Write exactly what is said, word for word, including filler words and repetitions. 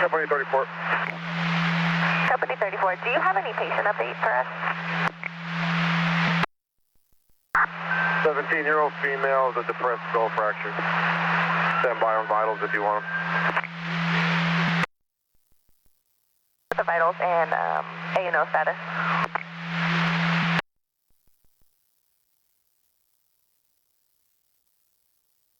Company thirty-four. Company thirty-four, do you have any patient update for us? seventeen-year-old female with a depressed skull fracture. Stand by on vitals if you want them. The vitals and um, A and O status.